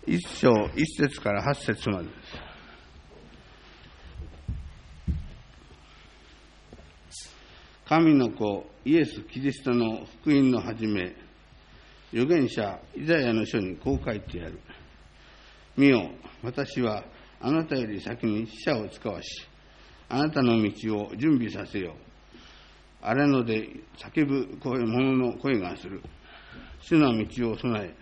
1章1節から8節までです。神の子イエス・キリストの福音の始め、預言者イザヤの書にこう書いてある。見よ、私はあなたより先に使者を使わし、あなたの道を準備させよう。荒野で叫ぶ者の声がする。主の道を整え、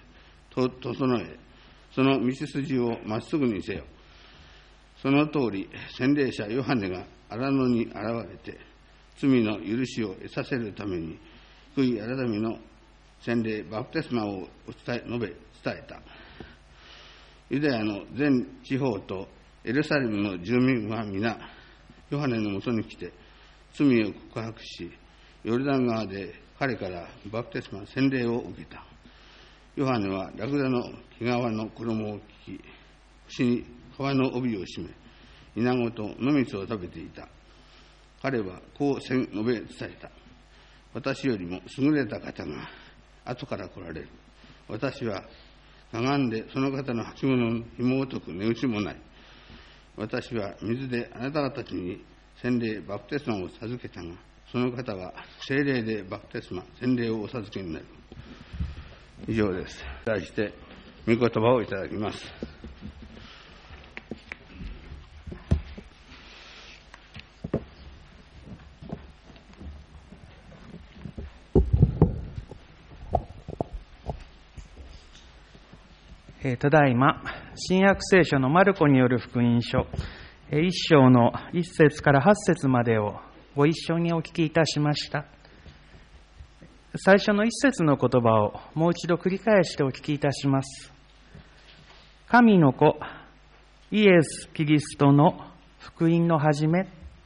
その道筋をまっすぐにせよ。その通り、洗礼者ヨハネが荒野に現れて、罪の許しを得させるために、悔い改めの洗礼バプテスマを伝えた。ユダヤの全地方とエルサレムの住民は皆、ヨハネのもとに来て、罪を告白し、ヨルダン川で彼からバプテスマ洗礼を受けた。ヨハネはラクダの毛皮の衣を着き、腰に皮の帯を締め、イナゴと野蜜を食べていた。彼はこう述べ伝えた。私よりも優れた方が後から来られる。私はかがんでその方の履物の紐を解く値打ちもない。私は水であなた方たちに洗礼バプテスマを授けたが、その方は聖霊でバプテスマ洗礼をお授けになる。以上です。対して御言葉をいただきます。 ただいま新約聖書のマルコによる福音書1章の1節から8節までをご一緒にお聞きいたしました。最初の1節の言葉をもう一度繰り返してお聞きいたします。神の子イエス・キリストの福音の始め。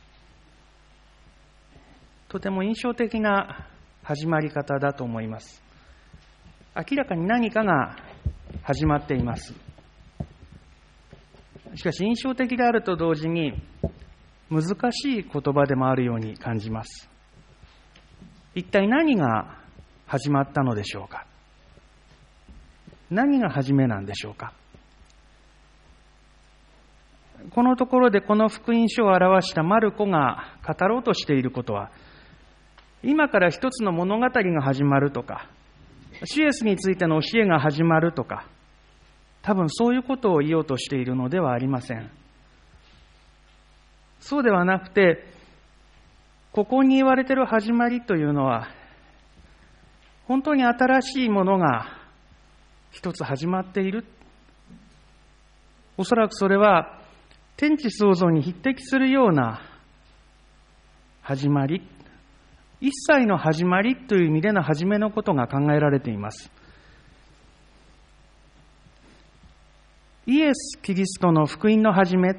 とても印象的な始まり方だと思います。明らかに何かが始まっています。しかし印象的であると同時に難しい言葉でもあるように感じます。一体何が始まったのでしょうか。何が始めなんでしょうか。このところでこの福音書を表したマルコが語ろうとしていることは、今から一つの物語が始まるとか、主イエスについての教えが始まるとか、多分そういうことを言おうとしているのではありません。そうではなくて、ここに言われている始まりというのは、本当に新しいものが一つ始まっている。おそらくそれは天地創造に匹敵するような始まり、一切の始まりという意味での始めのことが考えられています。イエス・キリストの福音の始め、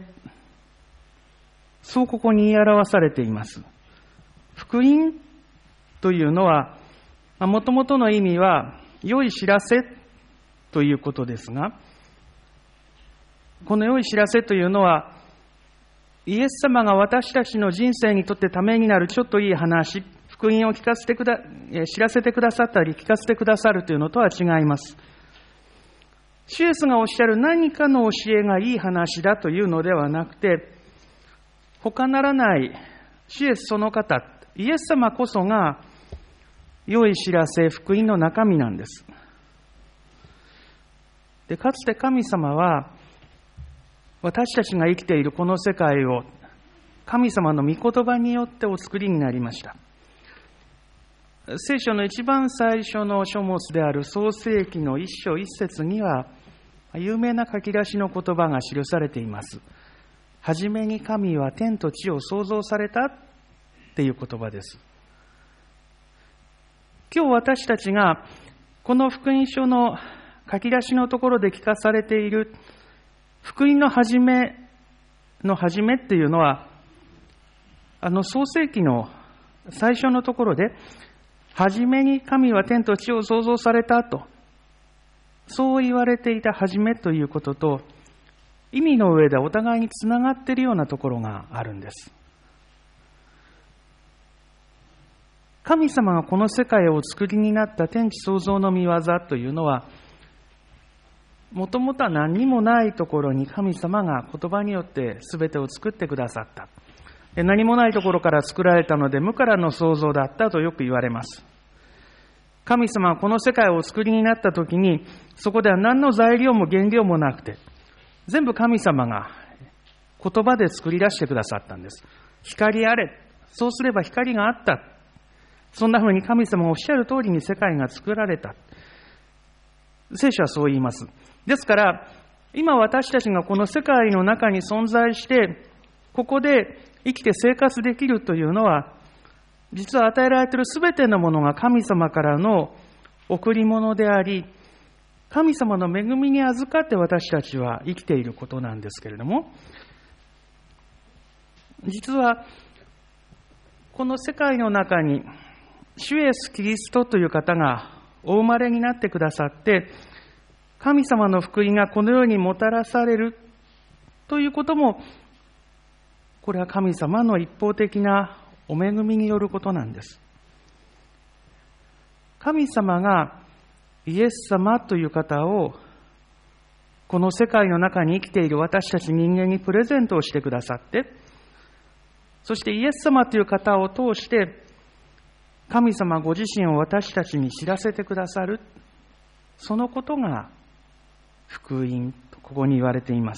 そうここに言い表されています。福音というのは、もともとの意味は良い知らせということですが、この良い知らせというのは、イエス様が私たちの人生にとってためになるちょっといい話、福音を知らせてくださったり聞かせてくださるというのとは違います。主イエスがおっしゃる何かの教えがいい話だというのではなくて、他ならない主イエスその方、イエス様こそが良い知らせ、福音の中身なんです。で、かつて神様は私たちが生きているこの世界を神様の御言葉によってお作りになりました。聖書の一番最初の書物である創世記の一章一節には有名な書き出しの言葉が記されています。はじめに神は天と地を創造されたっていう言葉です。今日私たちがこの福音書の書き出しのところで聞かされている福音の始めの始めっていうのは、創世記の最初のところではじめに神は天と地を創造されたと、そう言われていたはじめということと、意味の上でお互いにつながっているようなところがあるんです。神様がこの世界をお作りになった天地創造の御業というのは、 もともとは何にもないところに神様が言葉によって全てを作ってくださった。何もないところから作られたので無からの創造だったとよく言われます。神様はこの世界をお作りになったときに、そこでは何の材料も原料もなくて、全部神様が言葉で作り出してくださったんです。光あれ。そうすれば光があった。そんな風に神様がおっしゃる通りに世界が作られた。聖書はそう言います。ですから、今私たちがこの世界の中に存在して、ここで生きて生活できるというのは、実は与えられているすべてのものが神様からの贈り物であり、神様の恵みに預かって私たちは生きていることなんですけれども、実はこの世界の中に主イエス・キリストという方がお生まれになってくださって、神様の福音がこの世にもたらされるということも、これは神様の一方的なお恵みによることなんです。神様がイエス様という方をこの世界の中に生きている私たち人間にプレゼントをしてくださって、そしてイエス様という方を通して神様ご自身を私たちに知らせてくださる、そのことが福音とここに言われています。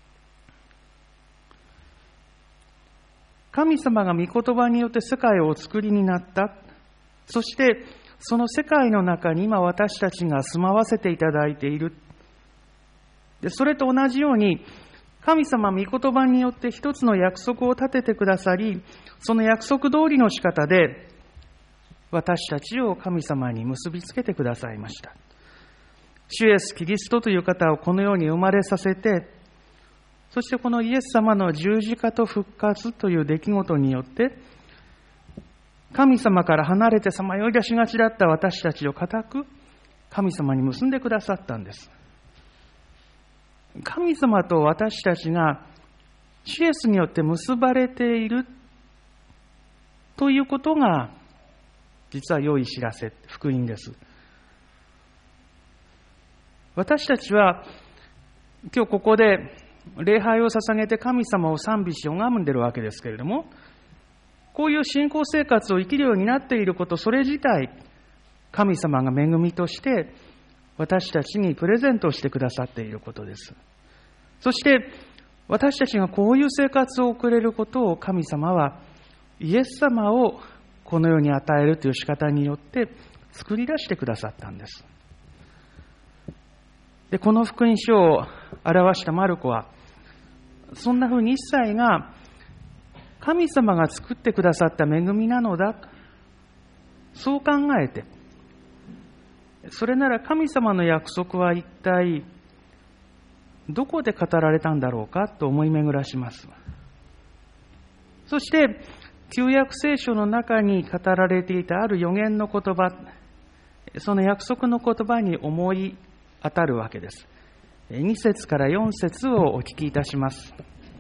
神様が御言葉によって世界をお作りになった。そしてその世界の中に今私たちが住まわせていただいている。で、それと同じように神様御言葉によって一つの約束を立ててくださり、その約束通りの仕方で私たちを神様に結びつけてくださいました。主イエス・キリストという方をこの世に生まれさせて、そしてこのイエス様の十字架と復活という出来事によって、神様から離れてさまよい出しがちだった私たちを固く神様に結んでくださったんです。神様と私たちが主イエスによって結ばれているということが、実は良い知らせ、福音です。私たちは今日ここで礼拝を捧げて神様を賛美し拝んでいるわけですけれども、こういう信仰生活を生きるようになっていること、それ自体神様が恵みとして私たちにプレゼントしてくださっていることです。そして私たちがこういう生活を送れることを神様はイエス様をこの世に与えるという仕方によって作り出してくださったんです。で、この福音書を表したマルコは、そんなふうに一切が神様が作ってくださった恵みなのだ、そう考えて、それなら神様の約束は一体どこで語られたんだろうかと思い巡らします。そして旧約聖書の中に語られていたある預言の言葉、その約束の言葉に思い当たるわけです。2節から4節をお聞きいたします。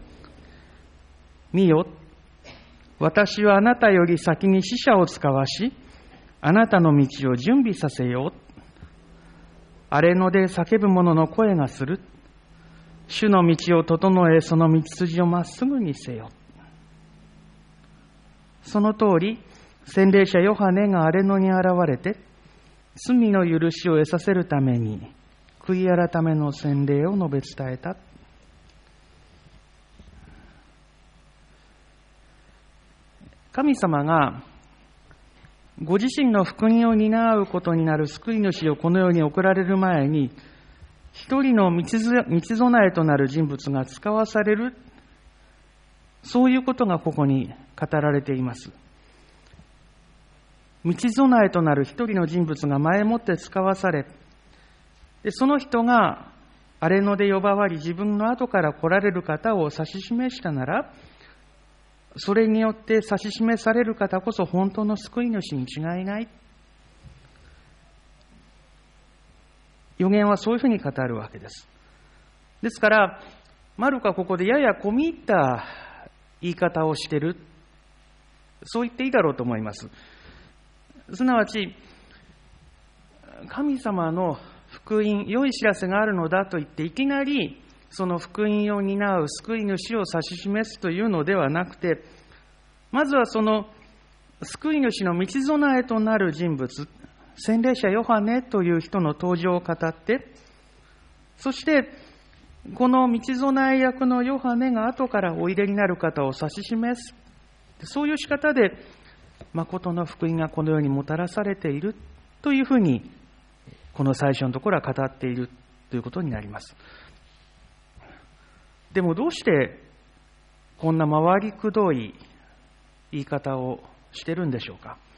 見よ、私はあなたより先に使者を使わし、あなたの道を準備させよう。荒れ野で叫ぶ者の声がする。主の道を整え、その道筋をまっすぐにせよ。その通り、洗礼者ヨハネが荒れ野に現れて、罪の許しを得させるために、悔い改めの洗礼を述べ伝えた。神様がご自身の福音を担うことになる救い主をこの世に送られる前に、一人の道備えとなる人物が使わされる、そういうことがここに語られています。道備えとなる一人の人物が前もって使わされ、でその人が荒れ野で呼ばわり、自分の後から来られる方を指し示したなら、それによって指し示される方こそ本当の救い主に違いない。預言はそういうふうに語るわけです。ですから、マルコはここでやや込み入った言い方をしている。そう言っていいだろうと思います。すなわち、神様の福音、良い知らせがあるのだと言って、いきなりその福音を担う救い主を指し示すというのではなくて、まずはその救い主の道備えとなる人物、洗礼者ヨハネという人の登場を語って、そしてこの道備え役のヨハネが後からおいでになる方を指し示す、そういう仕方で誠の福音がこの世にもたらされているというふうに、この最初のところは語っているということになります。でもどうしてこんな回りくどい言い方をしてるんでしょうか。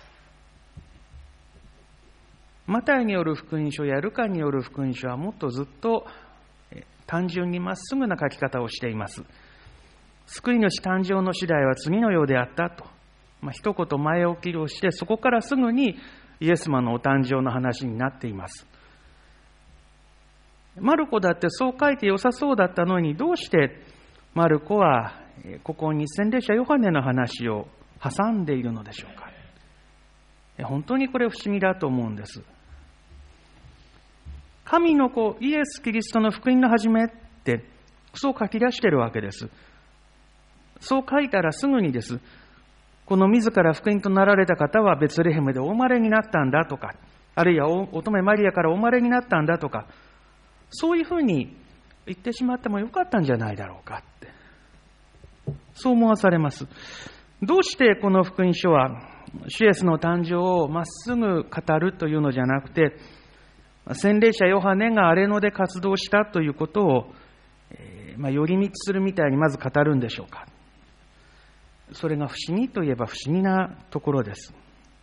マタイによる福音書やルカによる福音書はもっとずっと単純にまっすぐな書き方をしています。救い主誕生の次第は次のようであったと、一言前置きをして、そこからすぐにイエス様のお誕生の話になっています。マルコだってそう書いて良さそうだったのに、どうしてマルコはここに洗礼者ヨハネの話を挟んでいるのでしょうか。本当にこれ不思議だと思うんです。神の子イエス・キリストの福音の始めってそう書き出しているわけです。そう書いたらすぐにです、この自ら福音となられた方はベツレヘムでお生まれになったんだとか、あるいは乙女マリアからお生まれになったんだとか、そういうふうに言ってしまってもよかったんじゃないだろうかって、そう思わされます。どうしてこの福音書は主イエスの誕生をまっすぐ語るというのじゃなくて、洗礼者ヨハネが荒れ野で活動したということを、寄り道するみたいにまず語るんでしょうか。それが不思議といえば不思議なところです。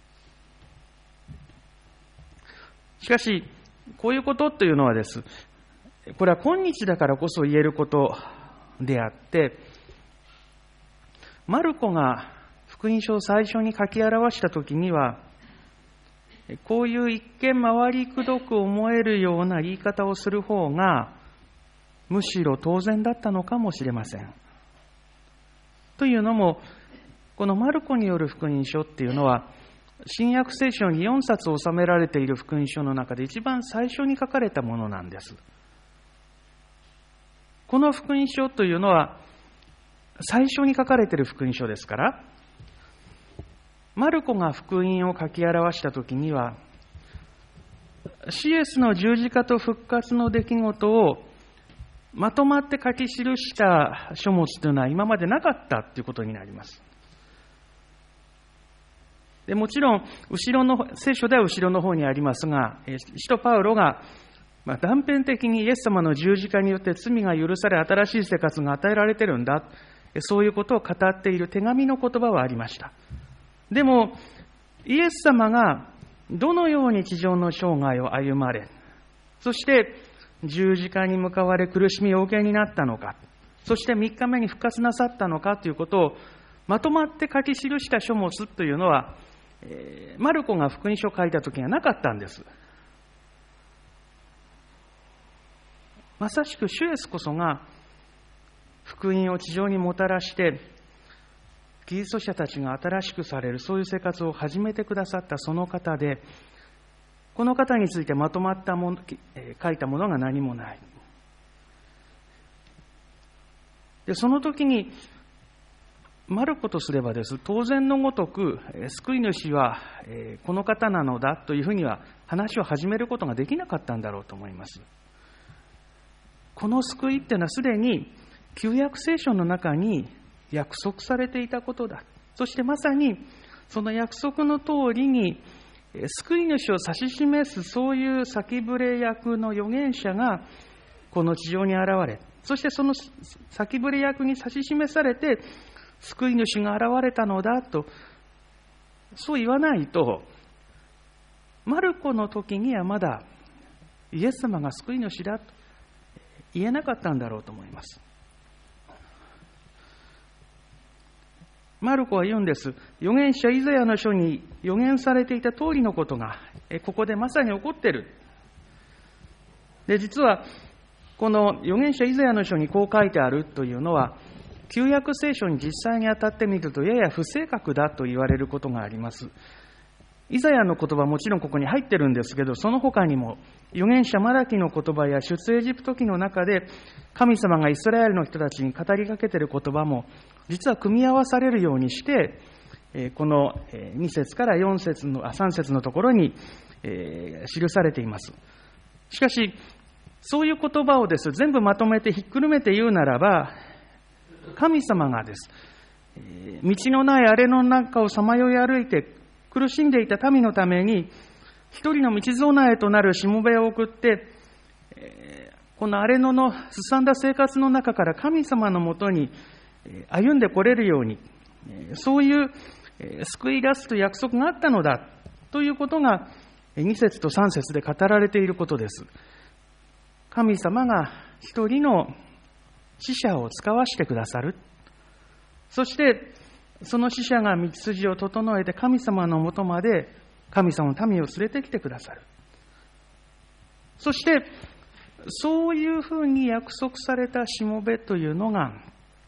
しかしこういうことというのはです、これは今日だからこそ言えることであって、マルコが福音書を最初に書き表したときには、こういう一見回りくどく思えるような言い方をする方がむしろ当然だったのかもしれません。というのも、このマルコによる福音書っていうのは、新約聖書に4冊収められている福音書の中で一番最初に書かれたものなんです。この福音書というのは最初に書かれている福音書ですから、マルコが福音を書き表したときには、シエスの十字架と復活の出来事をまとまって書き記した書物というのは今までなかったということになります。でもちろん聖書では後ろの方にありますが、使徒パウロが断片的にイエス様の十字架によって罪が許され新しい生活が与えられているんだ、そういうことを語っている手紙の言葉はありました。でもイエス様がどのように地上の生涯を歩まれ、そして十字架に向かわれ苦しみをお受けになったのか、そして3日目に復活なさったのかということをまとまって書き記した書物というのは、マルコが福音書を書いた時にはなかったんです。まさしく主イエスこそが福音を地上にもたらして、キリスト者たちが新しくされる、そういう生活を始めてくださったその方で、この方についてまとまったもの、書いたものが何もない。で、その時にマルコとすればです、当然のごとく救い主はこの方なのだというふうには話を始めることができなかったんだろうと思います。この救いっていうのはすでに旧約聖書の中に約束されていたことだ。そしてまさにその約束の通りに救い主を指し示す、そういう先触れ役の預言者がこの地上に現れ、そしてその先触れ役に指し示されて救い主が現れたのだと、そう言わないと、マルコの時にはまだイエス様が救い主だと言えなかったんだろうと思います。マルコは言うんです。預言者イザヤの書に預言されていた通りのことがここでまさに起こっている。で、実はこの預言者イザヤの書にこう書いてあるというのは、旧約聖書に実際に当たってみるとやや不正確だと言われることがあります。 イザヤの言葉はもちろんここに入ってるんですけど、その他にも預言者マラキの言葉や出エジプト記の中で神様がイスラエルの人たちに語りかけている言葉も実は組み合わされるようにして、この2節から3節のところに記されています。しかしそういう言葉を全部まとめてひっくるめて言うならば、神様が道のない荒れの中をさまよい歩いて苦しんでいた民のために一人の道備えとなるしもべを送って、この荒れ野のすさんだ生活の中から神様のもとに歩んでこれるように、そういう救い出すという約束があったのだということが2節と3節で語られていることです。神様が一人の使者を使わしてくださる。そしてその使者が道筋を整えて神様のもとまで神様の民を連れてきてくださる。そしてそういうふうに約束されたしもべというのが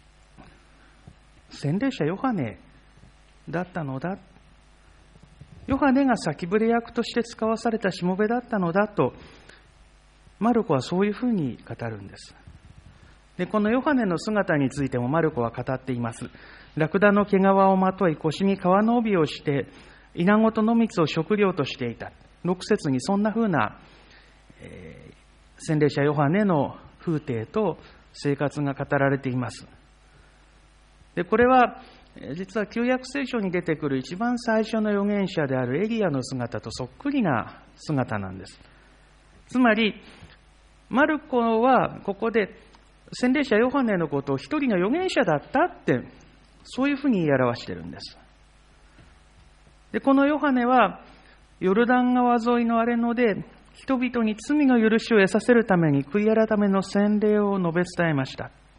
洗礼者ヨハネだったのだ。ヨハネが先触れ役として使わされたしもべだったのだとマルコはそういうふうに語るんです。で、このヨハネの姿についてもマルコは語っています。ラクダの毛皮をまとい、腰に革の帯をして、稲子と野蜜を食料としていた。6節にそんなふうな、洗礼者ヨハネの風景と生活が語られています。で、これは実は旧約聖書に出てくる一番最初の預言者であるエリアの姿とそっくりな姿なんです。つまりマルコはここで洗礼者ヨハネのことを一人の預言者だったってそういうふうに言い表しているんです。で、このヨハネはヨルダン川沿いの荒れ野で人々に罪の許しを得させるために悔い改めの洗礼を述べ伝えました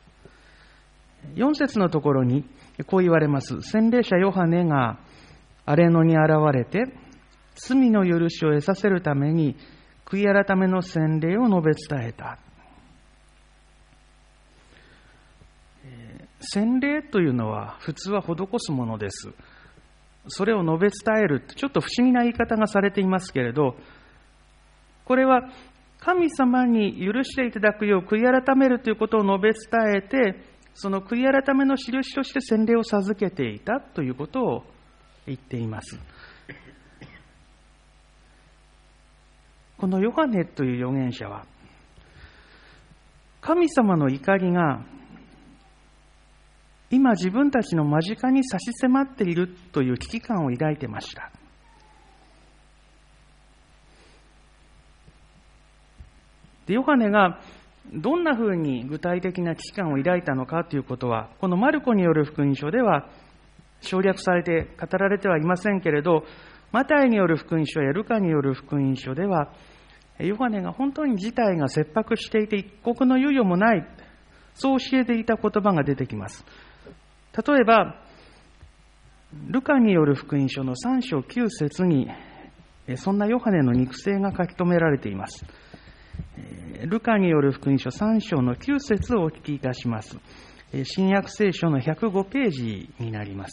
。4節のところにこう言われます。洗礼者ヨハネが荒れ野に現れて罪の許しを得させるために悔い改めの洗礼を述べ伝えた。洗礼というのは普通は施すものです。それを述べ伝える、ちょっと不思議な言い方がされていますけれど、これは神様に許していただくよう悔い改めるということを述べ伝えて、その悔い改めの印として洗礼を授けていたということを言っています。このヨハネという預言者は、神様の怒りが今自分たちの間近に差し迫っているという危機感を抱いていました。で、ヨハネがどんなふうに具体的な危機感を抱いたのかということは、このマルコによる福音書では省略されて語られてはいませんけれど、マタイによる福音書やルカによる福音書では、ヨハネが本当に事態が切迫していて一刻の猶予もない、そう教えていた言葉が出てきます。例えばルカによる福音書の3章9節にそんなヨハネの肉声が書き留められています。ルカによる福音書3章の9節をお聞きいたします。新約聖書の105ページになります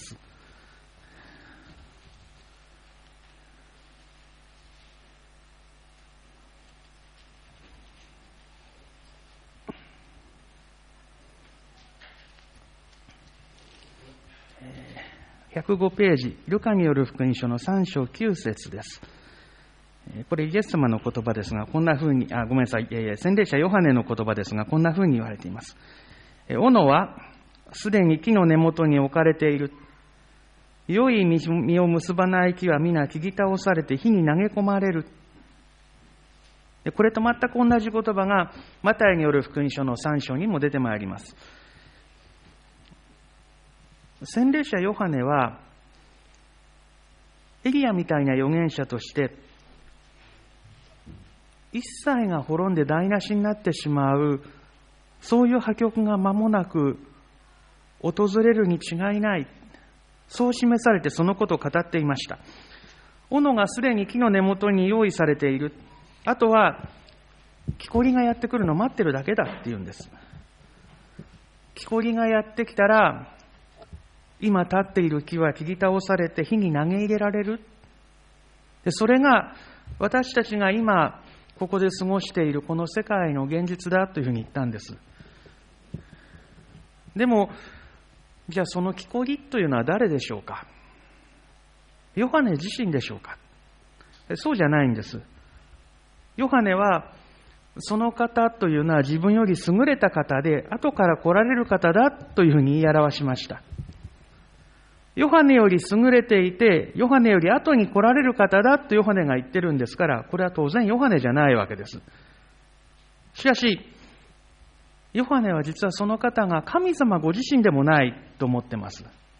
。105ページ、ルカによる福音書の3章9節です。これイエス様の言葉ですが、こんな風に、ごめんなさい、洗礼者ヨハネの言葉ですが、こんな風に言われています。斧はすでに木の根元に置かれている。良い実を結ばない木は皆切り倒されて火に投げ込まれる。これと全く同じ言葉がマタイによる福音書の3章にも出てまいります。洗礼者ヨハネはエリアみたいな預言者として一切が滅んで台無しになってしまう、そういう破局が間もなく訪れるに違いない、そう示されてそのことを語っていました。斧がすでに木の根元に用意されている、あとは木こりがやってくるのを待ってるだけだっていうんです。木こりがやってきたら今立っている木は切り倒されて火に投げ入れられる。 それが私たちが今ここで過ごしているこの世界の現実だというふうに言ったんです。でも、じゃあその木こりというのは誰でしょうか。ヨハネ自身でしょうか。そうじゃないんです。ヨハネはその方というのは自分より優れた方で、後から来られる方だというふうに言い表しました。ヨハネより優れていて、ヨハネより後に来られる方だとヨハネが言ってるんですから、これは当然ヨハネじゃないわけです。しかし、ヨハネは実はその方が神様ご自身でもないと思ってます。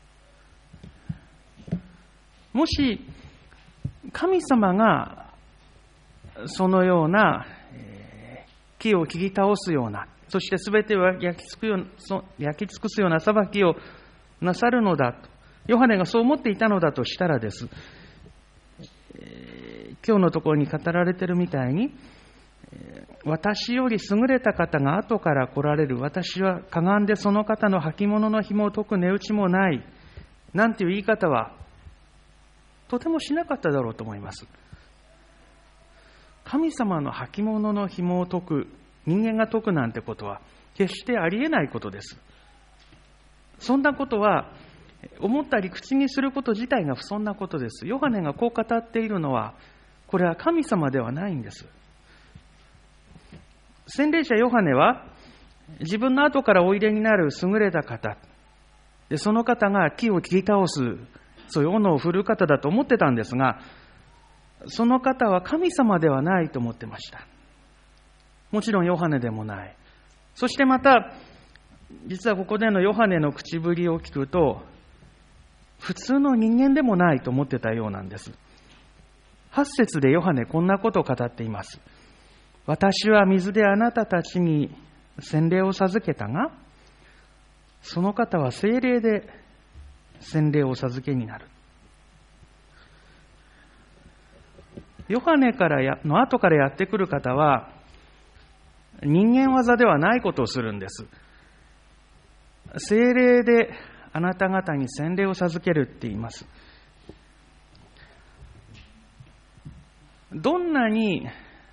もし、神様がそのような木を切り倒すような、そして全てを焼き尽くすような裁きをなさるのだと、ヨハネがそう思っていたのだとしたらです、今日のところに語られているみたいに、私より優れた方が後から来られる、私はかがんでその方の履物の紐を解く値打ちもない、なんていう言い方はとてもしなかっただろうと思います。神様の履物の紐を解く、人間が解くなんてことは決してありえないことです。そんなことは思ったり口にすること自体が不遜なことです。ヨハネがこう語っているのは、これは神様ではないんです。洗礼者ヨハネは自分の後からおいでになる優れた方で、その方が木を切り倒す、そういう斧を振る方だと思ってたんですが、その方は神様ではないと思ってました。もちろんヨハネでもない。そしてまた、実はここでのヨハネの口ぶりを聞くと、普通の人間でもないと思ってたようなんです。8節でヨハネこんなことを語っています。私は水であなたたちに洗礼を授けたが、その方は聖霊で洗礼を授けになる。ヨハネの後からやってくる方は、人間技ではないことをするんです。聖霊であなた方に洗礼を授けるって言います。どんなに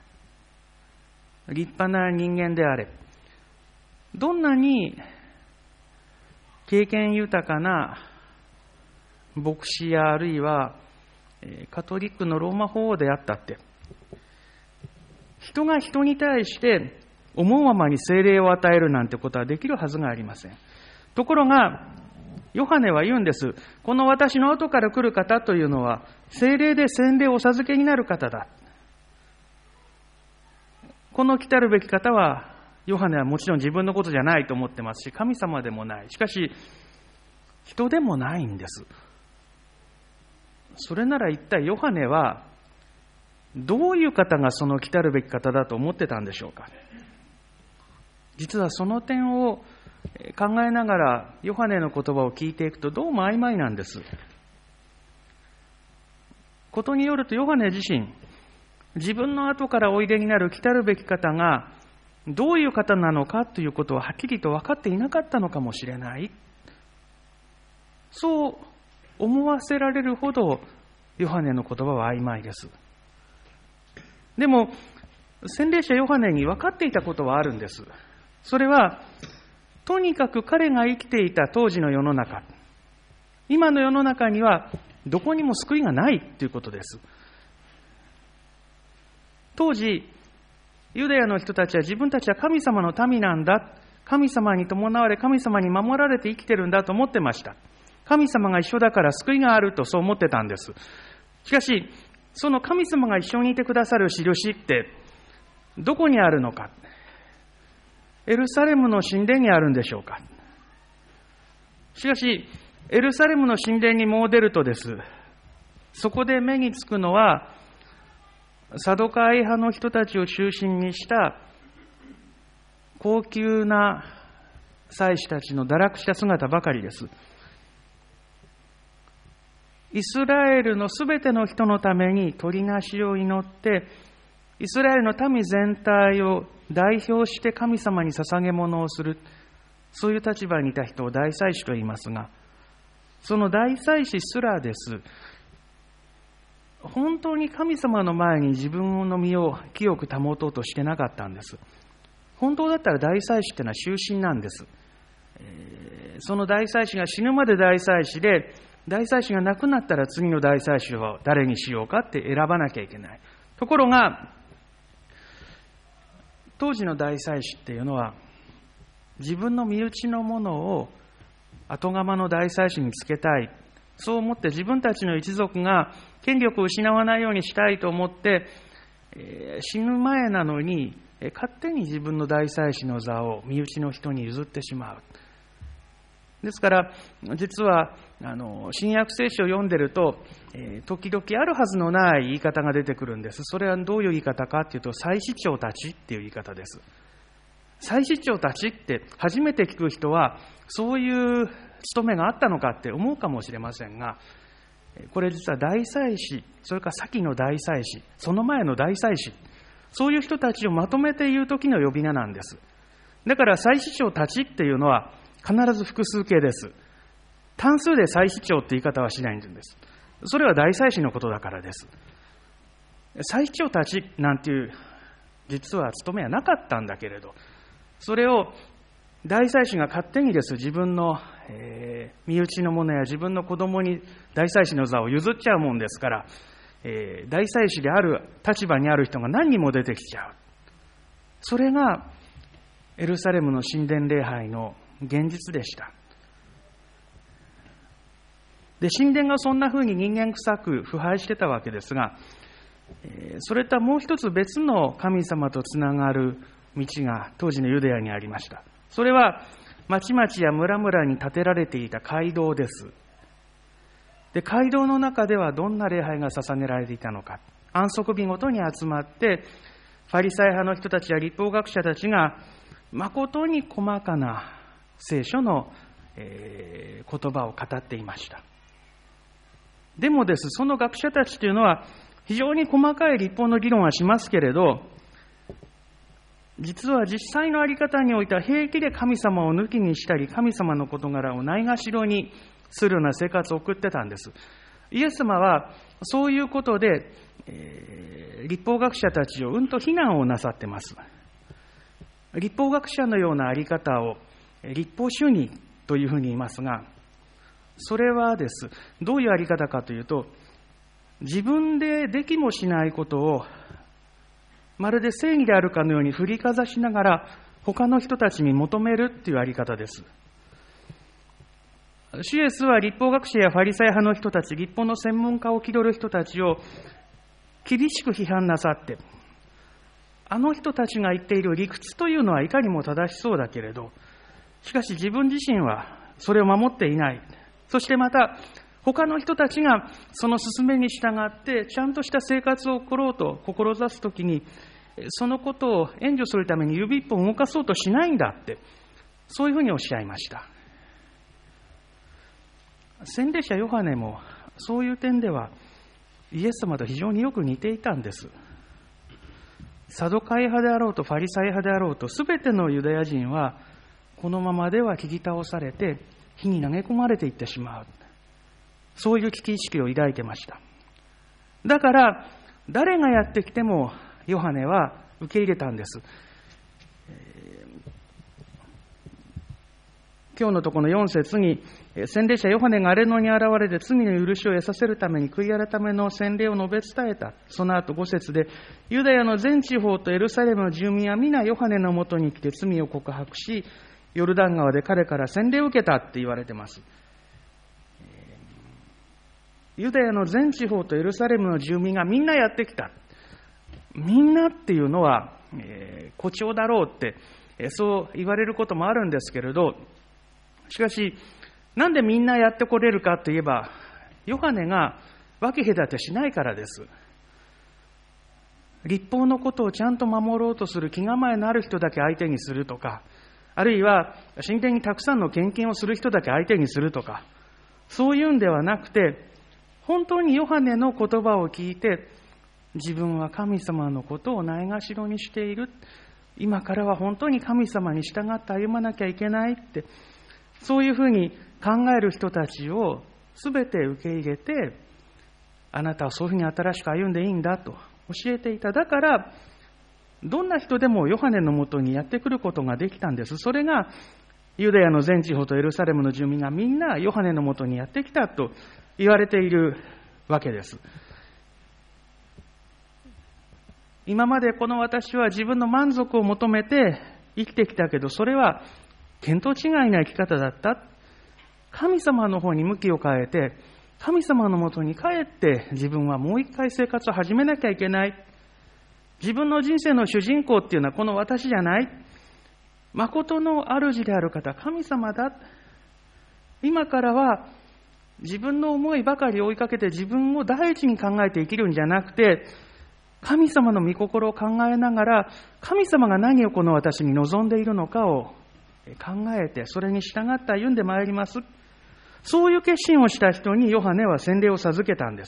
立派な人間であれ、どんなに経験豊かな牧師やあるいはカトリックのローマ法王であったって、人が人に対して思うままに聖霊を与えるなんてことはできるはずがありません。ところがヨハネは言うんです。この私の後から来る方というのは聖霊で洗礼をお授けになる方だ。この来たるべき方は、ヨハネはもちろん自分のことじゃないと思ってますし、神様でもない。しかし人でもないんです。それなら一体ヨハネはどういう方がその来たるべき方だと思ってたんでしょうか。実はその点を考えながらヨハネの言葉を聞いていくと、どうも曖昧なんです。ことによるとヨハネ自身、自分の後からおいでになる来たるべき方がどういう方なのかということははっきりと分かっていなかったのかもしれない。そう思わせられるほどヨハネの言葉は曖昧です。でも洗礼者ヨハネに分かっていたことはあるんです。それはとにかく彼が生きていた当時の世の中、今の世の中にはどこにも救いがないということです。当時ユダヤの人たちは自分たちは神様の民なんだ、神様に伴われ神様に守られて生きてるんだと思ってました。神様が一緒だから救いがあるとそう思ってたんです。しかしその神様が一緒にいてくださる印ってどこにあるのか。エルサレムの神殿にあるんでしょうか。しかしエルサレムの神殿にもう出るとです、そこで目につくのはサドカイ派の人たちを中心にした高級な祭司たちの堕落した姿ばかりです。イスラエルのすべての人のために取りなしを祈って、イスラエルの民全体を代表して神様に捧げ物をする、そういう立場にいた人を大祭司と言いますが、その大祭司すらです、 本当に神様の前に自分の身を清く保とうとしてなかったんです。本当だったら大祭司っていうのは終身なんです。その大祭司が死ぬまで大祭司で、大祭司が亡くなったら次の大祭司を誰にしようかって選ばなきゃいけない。ところが、当時の大祭司っていうのは、自分の身内のものを後釜の大祭司につけたい。そう思って自分たちの一族が権力を失わないようにしたいと思って、死ぬ前なのに勝手に自分の大祭司の座を身内の人に譲ってしまう。ですから実は新約聖書を読んでると、時々あるはずのない言い方が出てくるんです。それはどういう言い方かというと、祭司長たちっていう言い方です。祭司長たちって初めて聞く人は、そういう務めがあったのかって思うかもしれませんが、これ実は大祭司、それから先の大祭司、その前の大祭司、そういう人たちをまとめて言う時の呼び名なんです。だから祭司長たちっていうのは必ず複数形です。単数で祭司長って言い方はしないんです。それは大祭司のことだからです。祭司長たちなんていう実は務めはなかったんだけれど、それを大祭司が勝手に自分の、身内の者や自分の子供に大祭司の座を譲っちゃうもんですから、大祭司である立場にある人が何人も出てきちゃう。それがエルサレムの神殿礼拝の現実でした。で、神殿がそんな風に人間臭く腐敗してたわけですが、それとはもう一つ別の神様とつながる道が当時のユダヤにありました。それは町々や村々に建てられていた街道です。で、街道の中ではどんな礼拝が捧げられていたのか。安息日ごとに集まって、ファリサイ派の人たちや律法学者たちが誠に細かな聖書の、言葉を語っていました。でもその学者たちというのは非常に細かい律法の議論はしますけれど、実は実際のあり方においては平気で神様を抜きにしたり、神様の事柄をないがしろにするような生活を送ってたんです。イエス様はそういうことで、律法学者たちをと非難をなさってます。律法学者のようなあり方を律法主義というふうに言いますが、それはどういうあり方かというと、自分でできもしないことをまるで正義であるかのように振りかざしながら他の人たちに求めるっていうあり方です。主イエスは律法学者やファリサイ派の人たち、律法の専門家を気取る人たちを厳しく批判なさって、あの人たちが言っている理屈というのはいかにも正しそうだけれど、しかし自分自身はそれを守っていない。そしてまた他の人たちがその勧めに従ってちゃんとした生活を送ろうと志すときに、そのことを援助するために指一本動かそうとしないんだって、そういうふうにおっしゃいました。洗礼者ヨハネもそういう点ではイエス様と非常によく似ていたんです。サドカイ派であろうとファリサイ派であろうと、すべてのユダヤ人はこのままでは切り倒されて火に投げ込まれていってしまう、そういう危機意識を抱いてました。だから誰がやってきてもヨハネは受け入れたんです。今日のところの4節に、洗礼者ヨハネが荒野に現れて罪の許しを得させるために悔い改めの洗礼を述べ伝えた。その後5節で、ユダヤの全地方とエルサレムの住民は皆ヨハネのもとに来て罪を告白し、ヨルダン川で彼から洗礼を受けたって言われています。ユダヤの全地方とエルサレムの住民がみんなやってきた。みんなっていうのは、誇張だろうって、そう言われることもあるんですけれど、しかしなんでみんなやってこれるかといえば、ヨハネが分け隔てしないからです。律法のことをちゃんと守ろうとする気構えのある人だけ相手にするとか、あるいは神殿にたくさんの献金をする人だけ相手にするとか、そういうんではなくて、本当にヨハネの言葉を聞いて、自分は神様のことをないがしろにしている、今からは本当に神様に従って歩まなきゃいけないって、そういうふうに考える人たちをすべて受け入れて、 あなたはそういうふうに新しく歩んでいいんだと教えていた。だからどんな人でもヨハネのもとにやってくることができたんです。それがユダヤの全地方とエルサレムの住民がみんなヨハネのもとにやってきたと言われているわけです。今までこの私は自分の満足を求めて生きてきたけど、それは見当違いな生き方だった。神様の方に向きを変えて、神様のもとに帰って自分はもう一回生活を始めなきゃいけない。自分の人生の主人公っていうのはこの私じゃない。誠の主である方、神様だ。今からは自分の思いばかり追いかけて自分を第一に考えて生きるんじゃなくて、神様の御心を考えながら、神様が何をこの私に望んでいるのかを考えて、それに従って歩んでまいります。そういう決心をした人にヨハネは洗礼を授けたんです。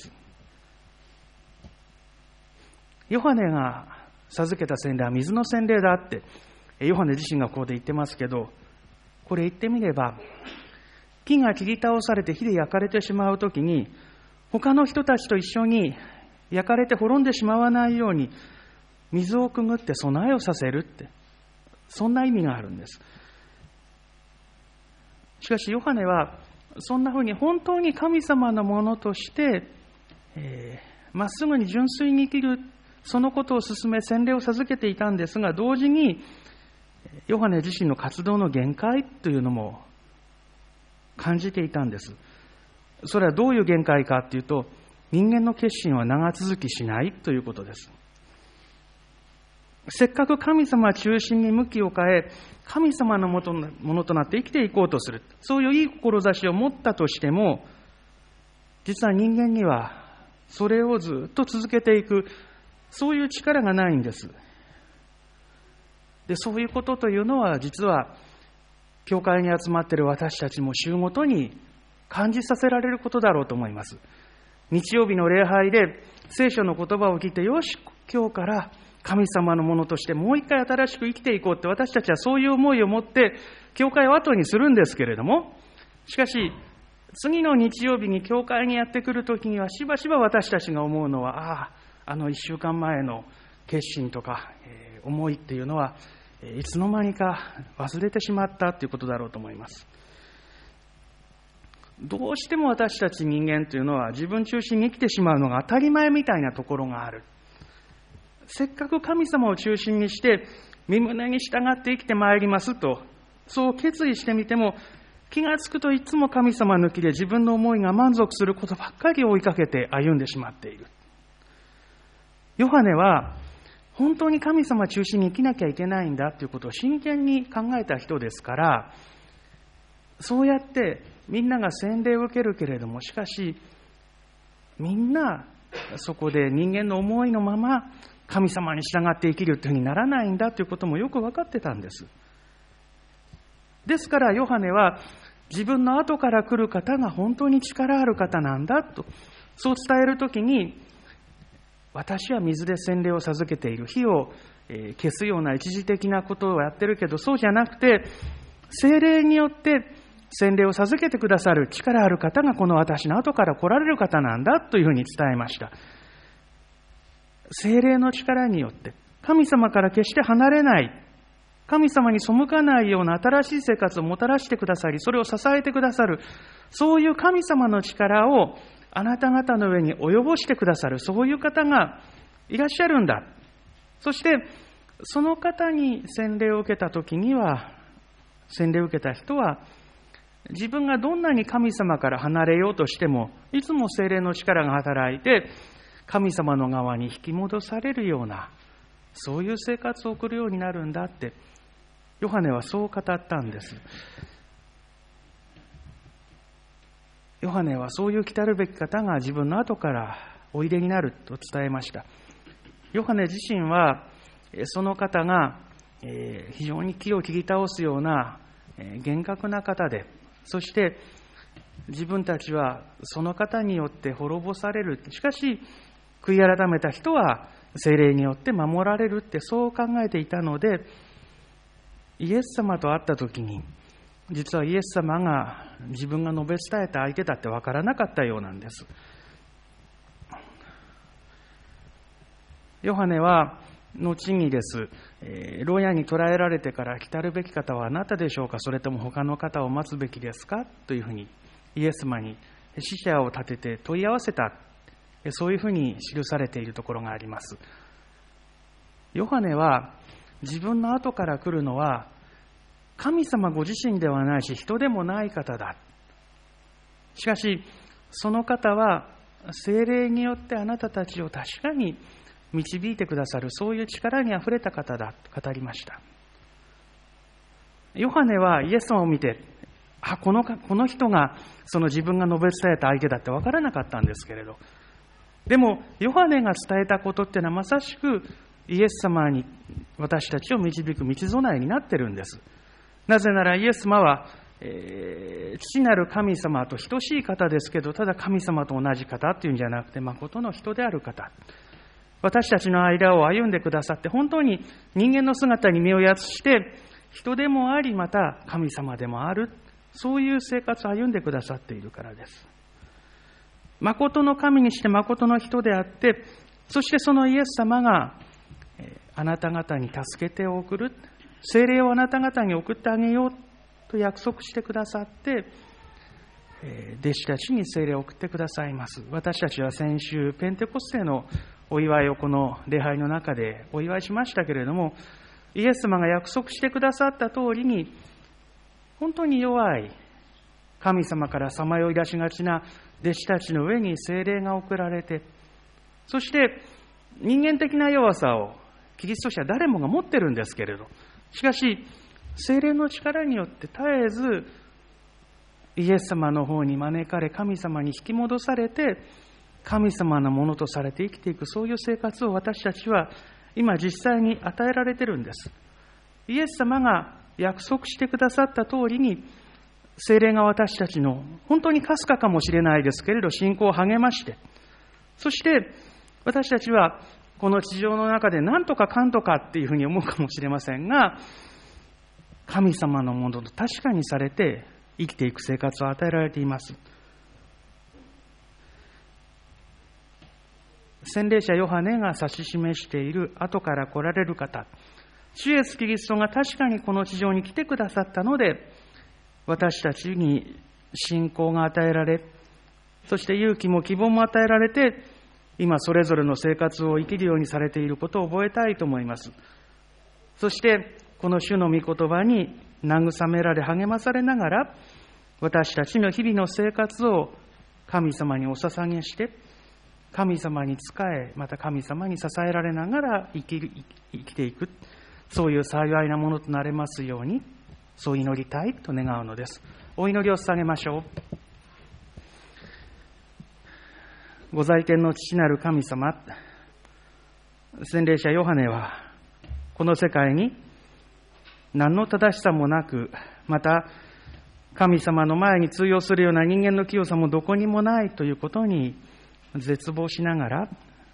ヨハネが授けた洗礼は水の洗礼だってヨハネ自身がここで言ってますけど、これ言ってみれば、木が切り倒されて火で焼かれてしまうときに、他の人たちと一緒に焼かれて滅んでしまわないように水をくぐって備えをさせるって、そんな意味があるんです。しかしヨハネはそんなふうに本当に神様のものとしてまっすぐに純粋に生きる、そのことを進め洗礼を授けていたんですが、同時にヨハネ自身の活動の限界というのも感じていたんです。それはどういう限界かというと、人間の決心は長続きしないということです。せっかく神様中心に向きを変え、神様のものとなって生きていこうとする、そういういい志を持ったとしても、実は人間にはそれをずっと続けていく、そういう力がないんです。で、そういうことというのは、実は教会に集まっている私たちも週ごとに感じさせられることだろうと思います。日曜日の礼拝で聖書の言葉を聞いて、よし、今日から神様のものとしてもう一回新しく生きていこうって、私たちはそういう思いを持って教会を後にするんですけれども、しかし次の日曜日に教会にやってくるときには、しばしば私たちが思うのは、1週間前の決心とか、思いっていうのはいつの間にか忘れてしまったということだろうと思います。どうしても私たち人間というのは自分中心に生きてしまうのが当たり前みたいなところがある。せっかく神様を中心にして身旨に従って生きてまいりますと、そう決意してみても、気がつくといつも神様抜きで自分の思いが満足することばっかり追いかけて歩んでしまっている。ヨハネは本当に神様中心に生きなきゃいけないんだということを真剣に考えた人ですから、そうやってみんなが洗礼を受けるけれども、しかしみんなそこで人間の思いのまま神様に従って生きるというふうにならないんだということもよく分かってたんです。ですからヨハネは自分の後から来る方が本当に力ある方なんだと、そう伝えるときに、私は水で洗礼を授けている、火を消すような一時的なことをやってるけど、そうじゃなくて聖霊によって洗礼を授けてくださる力ある方がこの私の後から来られる方なんだというふうに伝えました。聖霊の力によって神様から決して離れない、神様に背かないような新しい生活をもたらしてくださり、それを支えてくださる、そういう神様の力をあなた方の上に及ぼしてくださる、そういう方がいらっしゃるんだ。そしてその方に洗礼を受けたときには、洗礼を受けた人は自分がどんなに神様から離れようとしても、いつも聖霊の力が働いて神様の側に引き戻されるような、そういう生活を送るようになるんだってヨハネはそう語ったんです。ヨハネはそういう来たるべき方が自分の後からおいでになると伝えました。ヨハネ自身はその方が非常に木を切り倒すような厳格な方で、そして自分たちはその方によって滅ぼされる、しかし悔い改めた人は聖霊によって守られるって、そう考えていたので、イエス様と会った時に実はイエス様が自分が述べ伝えた相手だって分からなかったようなんです。 ヨハネは後にです、牢屋に捕らえられてから来たるべき方はあなたでしょうか、それとも他の方を待つべきですかというふうにイエス様に使者を立てて問い合わせた、そういうふうに記されているところがあります。ヨハネは自分の後から来るのは神様ご自身ではないし人でもない方だ。しかしその方は聖霊によってあなたたちを確かに導いてくださる、そういう力にあふれた方だと語りました。ヨハネはイエス様を見て、この人がその自分が述べ伝えた相手だって分からなかったんですけれど、でもヨハネが伝えたことってのはまさしくイエス様に私たちを導く道備えになっているんです。なぜならイエス様は、父なる神様と等しい方ですけど、ただ神様と同じ方というんじゃなくて、誠の人である方、私たちの間を歩んでくださって、本当に人間の姿に身をやつして人でもあり、また神様でもある、そういう生活を歩んでくださっているからです。誠の神にして誠の人であって、そしてそのイエス様があなた方に助けてを送る、聖霊をあなた方に送ってあげようと約束してくださって、弟子たちに聖霊を送ってくださいます。私たちは先週ペンテコステのお祝いをこの礼拝の中でお祝いしましたけれども、イエス様が約束してくださった通りに、本当に弱い神様からさまよい出しがちな弟子たちの上に聖霊が送られて、そして人間的な弱さをキリスト者は誰もが持ってるんですけれど、しかし聖霊の力によって絶えずイエス様の方に招かれ、神様に引き戻されて、神様のものとされて生きていく、そういう生活を私たちは今実際に与えられているんです。イエス様が約束してくださった通りに、聖霊が私たちの本当にかすかかもしれないですけれど信仰を励まして、そして私たちはこの地上の中で何とかかんとかっていうふうに思うかもしれませんが、神様のものと確かにされて生きていく生活を与えられています。洗礼者ヨハネが指し示している後から来られる方、主イエスキリストが確かにこの地上に来てくださったので、私たちに信仰が与えられ、そして勇気も希望も与えられて、今それぞれの生活を生きるようにされていることを覚えたいと思います。そしてこの主の御言葉に慰められ励まされながら、私たちの日々の生活を神様にお捧げして、神様に仕え、また神様に支えられながら生きていく、そういう幸いなものとなれますように、そう祈りたいと願うのです。お祈りを捧げましょう。ご在天の父なる神様、洗礼者ヨハネはこの世界に何の正しさもなく、また神様の前に通用するような人間の清さもどこにもないということに絶望しながら、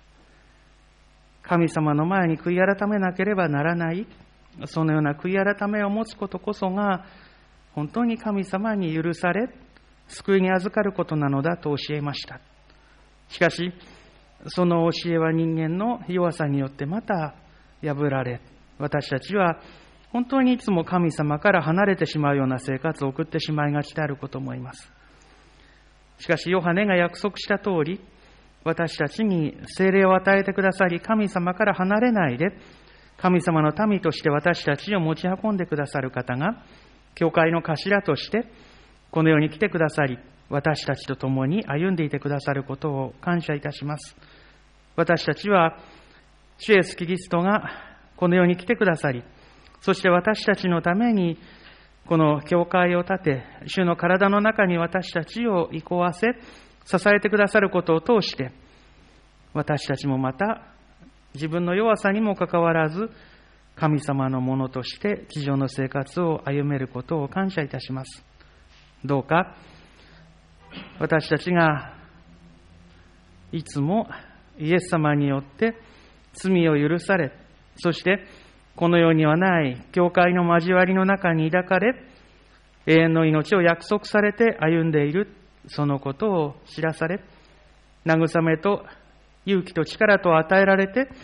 神様の前に悔い改めなければならない、そのような悔い改めを持つことこそが本当に神様に許され救いに預かることなのだと教えました。しかしその教えは人間の弱さによってまた破られ、私たちは本当にいつも神様から離れてしまうような生活を送ってしまいがちであることも思います。しかしヨハネが約束した通り、私たちに聖霊を与えてくださり、神様から離れないで神様の民として私たちを持ち運んでくださる方が、教会の頭としてこの世に来てくださり、私たちと共に歩んでいてくださることを感謝いたします。私たちは主イエスキリストがこの世に来てくださり、そして私たちのためにこの教会を建て、主の体の中に私たちを憩わせ支えてくださることを通して、私たちもまた自分の弱さにもかかわらず神様のものとして地上の生活を歩めることを感謝いたします。どうか私たちがいつもイエス様によって罪を許され、そしてこの世にはない教会の交わりの中に抱かれ、永遠の命を約束されて歩んでいる、そのことを知らされ、慰めと勇気と力と与えられて、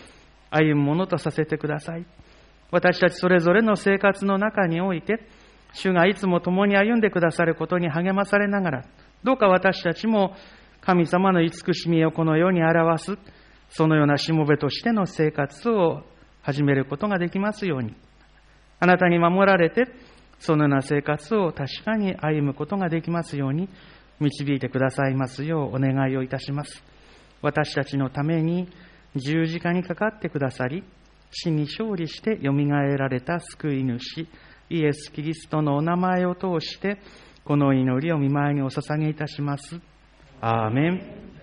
歩むものとさせてください。私たちそれぞれの生活の中において、主がいつも共に歩んでくださることに励まされながら、どうか私たちも神様の慈しみをこの世に表す、そのようなしもべとしての生活を始めることができますように、あなたに守られて、そのような生活を確かに歩むことができますように、導いてくださいますようお願いをいたします。私たちのために十字架にかかってくださり、死に勝利してよみがえられた救い主、イエス・キリストのお名前を通して、この祈りを御前にお捧げいたします。アーメン。